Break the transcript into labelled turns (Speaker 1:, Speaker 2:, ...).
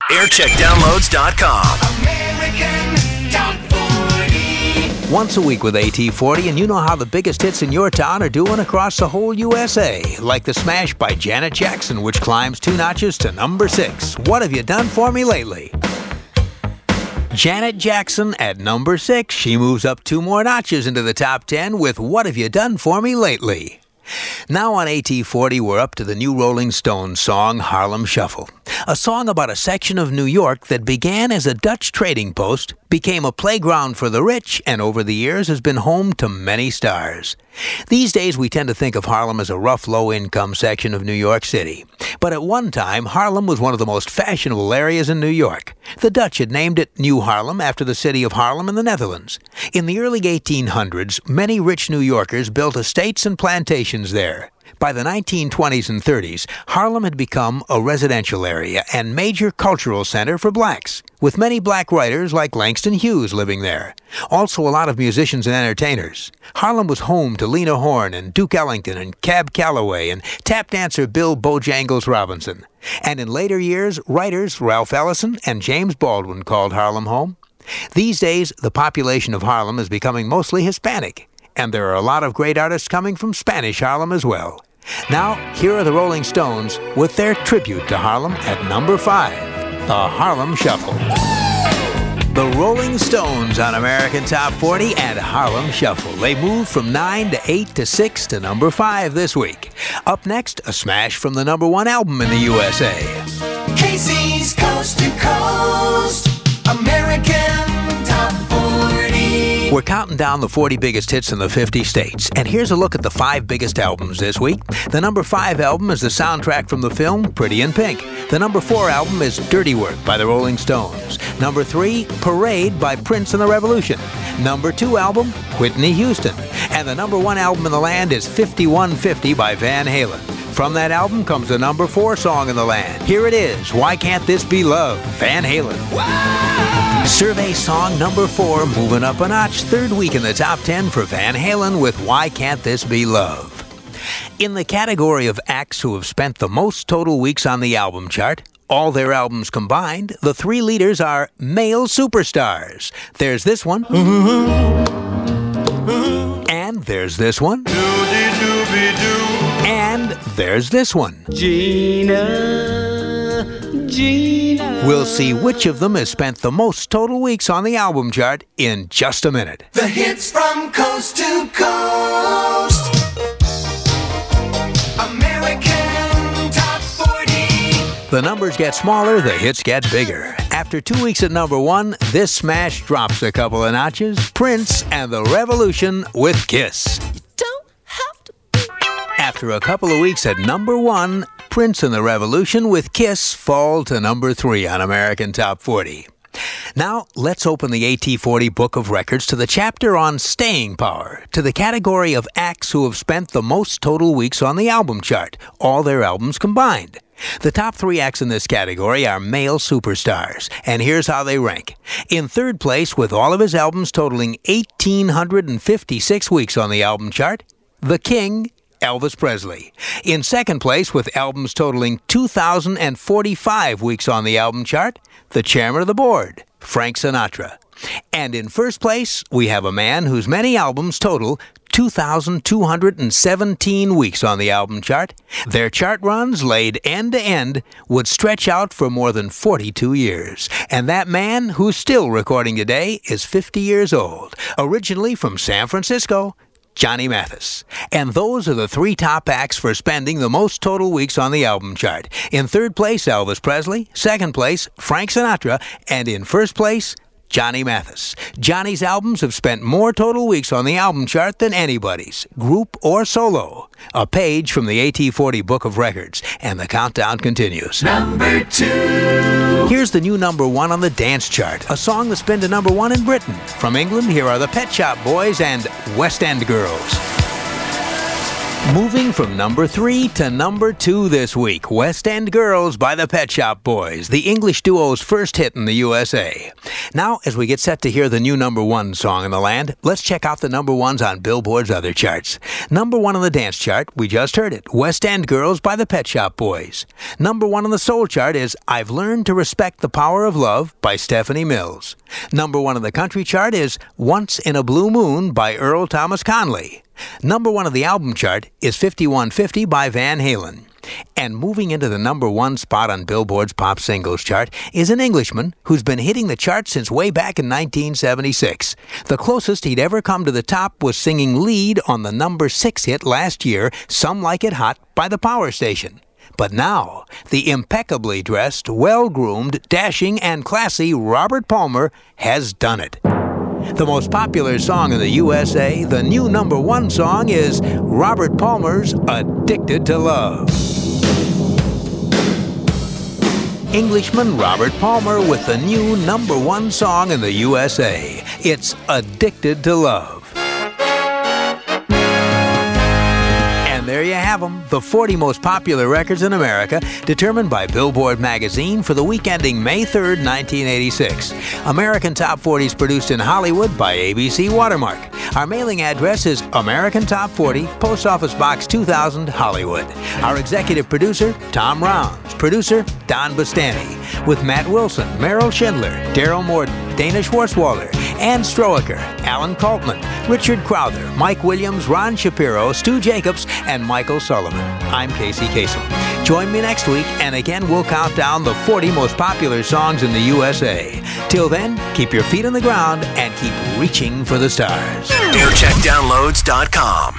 Speaker 1: aircheckdownloads.com.
Speaker 2: American Top 40.
Speaker 3: Once a week with AT40, and you know how the biggest hits in your town are doing across the whole USA. Like the smash by Janet Jackson, which climbs 2 notches to number 6. What have you done for me lately? Janet Jackson at number 6. She moves up 2 more notches into the top 10 with What Have You Done For Me Lately? Now on AT40, we're up to the new Rolling Stones song, Harlem Shuffle. A song about a section of New York that began as a Dutch trading post, became a playground for the rich, and over the years has been home to many stars. These days, we tend to think of Harlem as a rough, low-income section of New York City. But at one time, Harlem was one of the most fashionable areas in New York. The Dutch had named it New Harlem after the city of Haarlem in the Netherlands. In the early 1800s, many rich New Yorkers built estates and plantations there. By the 1920s and 30s, Harlem had become a residential area and major cultural center for blacks, with many black writers like Langston Hughes living there. Also a lot of musicians and entertainers. Harlem was home to Lena Horne and Duke Ellington and Cab Calloway and tap dancer Bill Bojangles Robinson. And in later years, writers Ralph Ellison and James Baldwin called Harlem home. These days, the population of Harlem is becoming mostly Hispanic, and there are a lot of great artists coming from Spanish Harlem as well. Now, here are the Rolling Stones with their tribute to Harlem at number 5, the Harlem Shuffle. The Rolling Stones on American Top 40 and Harlem Shuffle. They moved from 9 to 8 to 6 to number 5 this week. Up next, a smash from the number 1 album in the USA.
Speaker 2: Casey's Coast to Coast. American Top 40.
Speaker 3: We're counting down the 40 biggest hits in the 50 states, and here's a look at the 5 biggest albums this week. The number 5 album is the soundtrack from the film Pretty in Pink. The number 4 album is Dirty Work by the Rolling Stones. Number 3, Parade by Prince and the Revolution. Number 2 album, Whitney Houston. And the number 1 album in the land is 5150 by Van Halen. From that album comes the number 4 song in the land. Here it is, Why Can't This Be Love, Van Halen. Survey song number 4, moving up a notch, 3rd week in the top 10 for Van Halen with Why Can't This Be Love. In the category of acts who have spent the most total weeks on the album chart, all their albums combined, the 3 leaders are male superstars. There's this one. And there's this one. And there's this one. Gina. We'll see which of them has spent the most total weeks on the album chart in just a minute.
Speaker 2: The hits from coast to coast. American Top 40.
Speaker 3: The numbers get smaller, the hits get bigger. After 2 weeks at number 1, this smash drops a couple of notches. Prince and the Revolution with Kiss. After a couple of weeks at number 1, Prince and the Revolution with Kiss fall to number 3 on American Top 40. Now, let's open the AT40 Book of Records to the chapter on staying power, to the category of acts who have spent the most total weeks on the album chart, all their albums combined. The top 3 acts in this category are male superstars, and here's how they rank. In 3rd place, with all of his albums totaling 1,856 weeks on the album chart, The King, Elvis Presley. In 2nd place, with albums totaling 2,045 weeks on the album chart, the chairman of the board, Frank Sinatra. And in 1st place, we have a man whose many albums total 2,217 weeks on the album chart. Their chart runs, laid end to end, would stretch out for more than 42 years. And that man, who's still recording today, is 50 years old. Originally from San Francisco, Johnny Mathis. And those are the 3 top acts for spending the most total weeks on the album chart. In 3rd place, Elvis Presley. 2nd place, Frank Sinatra. And in 1st place, Johnny Mathis. Johnny's albums have spent more total weeks on the album chart than anybody's, group or solo. A page from the AT40 Book of Records, and the countdown continues.
Speaker 2: Number 2.
Speaker 3: Here's the new number 1 on the dance chart, a song that's been to number 1 in Britain. From England, here are the Pet Shop Boys and West End Girls. Moving from number 3 to number 2 this week, West End Girls by the Pet Shop Boys, the English duo's first hit in the USA. Now, as we get set to hear the new number 1 song in the land, let's check out the number 1s on Billboard's other charts. Number 1 on the dance chart, we just heard it, West End Girls by the Pet Shop Boys. Number 1 on the soul chart is I've Learned to Respect the Power of Love by Stephanie Mills. Number 1 on the country chart is Once in a Blue Moon by Earl Thomas Conley. Number 1 on the album chart is 5150 by Van Halen. And moving into the number 1 spot on Billboard's pop singles chart is an Englishman who's been hitting the charts since way back in 1976. The closest he'd ever come to the top was singing lead on the number 6 hit last year, Some Like It Hot by the Power Station. But now, the impeccably dressed, well-groomed, dashing, and classy Robert Palmer has done it. The most popular song in the USA, the new number 1 song is Robert Palmer's Addicted to Love. Englishman Robert Palmer with the new number 1 song in the USA. It's Addicted to Love. There you have them, the 40 most popular records in America, determined by Billboard magazine for the week ending May 3rd, 1986. American Top 40s produced in Hollywood by ABC Watermark. Our mailing address is American Top 40, Post Office Box 2000, Hollywood. Our executive producer, Tom Rounds. Producer, Don Bustani. With Matt Wilson, Merrill Schindler, Daryl Morton, Dana Schwartzwalder, Ann Stroecker, Alan Kaltman, Richard Crowther, Mike Williams, Ron Shapiro, Stu Jacobs, and Michael Sullivan. I'm Casey Kasem. Join me next week, and again we'll count down the 40 most popular songs in the USA. Till then, keep your feet on the ground and keep reaching for the stars.
Speaker 2: AirCheckDownloads.com